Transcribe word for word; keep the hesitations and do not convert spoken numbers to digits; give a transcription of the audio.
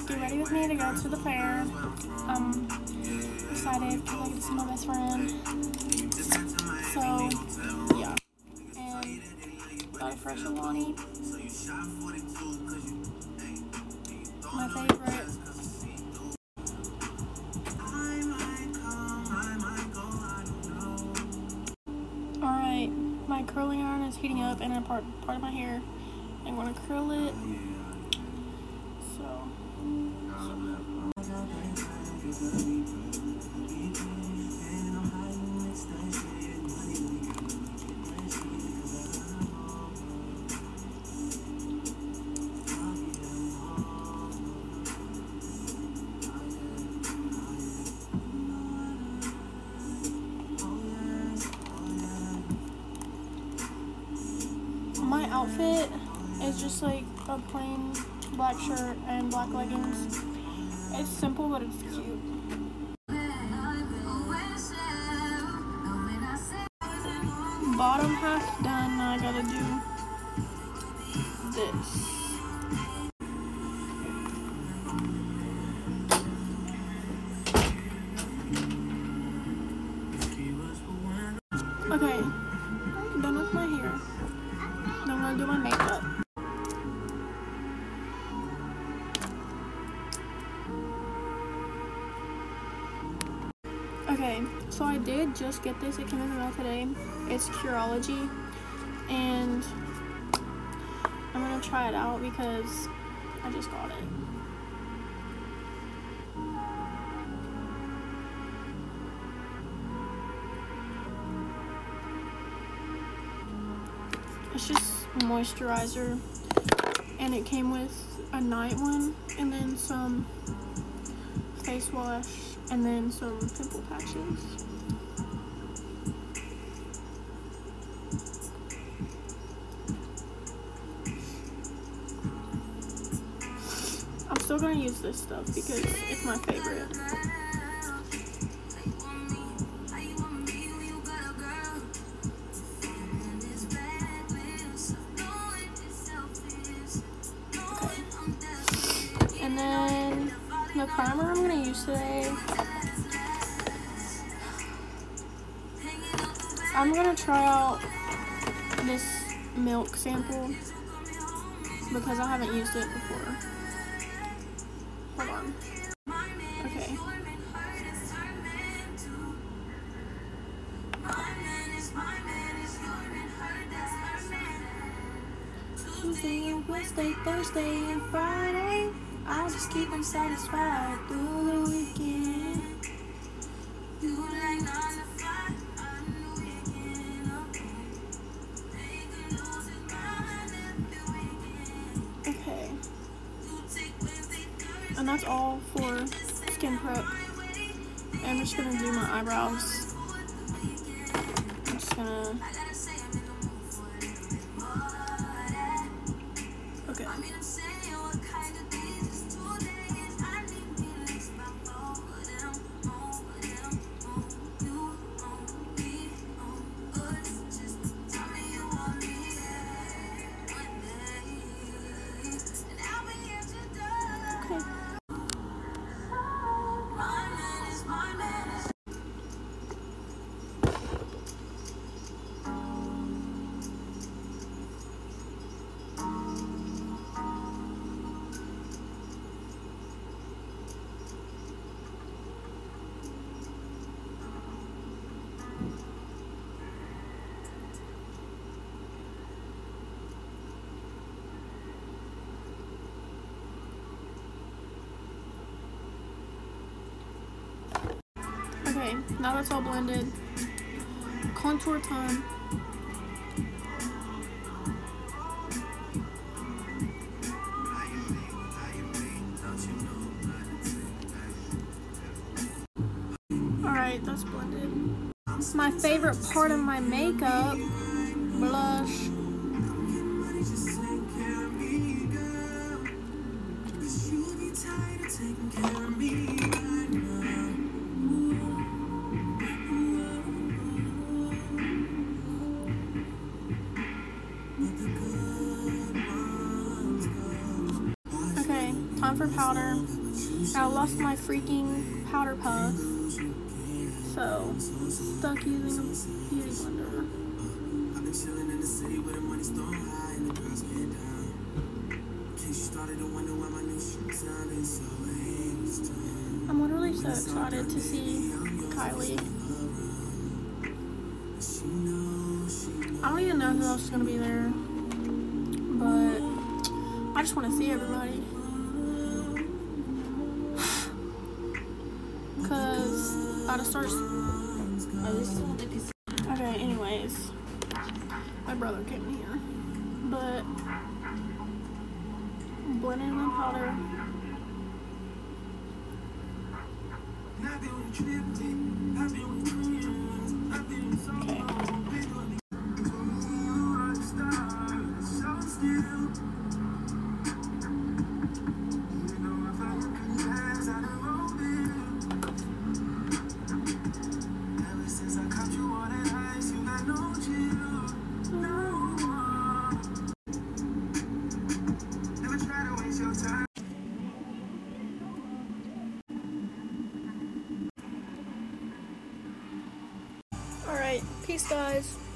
get ready with me to go to the fair. I'm excited because I get to see my best friend. So, yeah. And got a fresh Alani. My favorite. Alright, my curling iron is heating up and a part, part of my hair. I'm going to curl it. So, my outfit is just like a plain black shirt and black leggings. It's simple, but it's cute. Bottom half done, now I gotta do this. Okay, done with my hair. Now I'm gonna do my makeup. Okay, so I did just get this. It came in the mail today. It's Curology, and I'm gonna try it out because I just got it. It's just moisturizer, and it came with a night one and then some face wash and then some pimple patches. I'm still gonna use this stuff because it's my favorite. And then the primer I'm going to use today, I'm going to try out this milk sample because I haven't used it before. Hold on. Okay. Tuesday, Wednesday, Thursday, and Friday, I'll just keep them satisfied through the weekend. You like nine to five, I'm the weekend. Okay. And that's all for skin prep. I'm just gonna do my eyebrows. I'm just gonna. Okay. Okay, now that's all blended. Contour time. Alright, that's blended. My favorite part of my makeup, blush. time for powder. I lost my freaking powder puff, so stuck using a beauty blender. I'm literally so excited to see Kylie. I don't even know who else is gonna be there, but I just want to see everybody. Cause I gotta start. Okay, anyways, my brother came here, but blending in the powder. Okay. Alright, peace guys.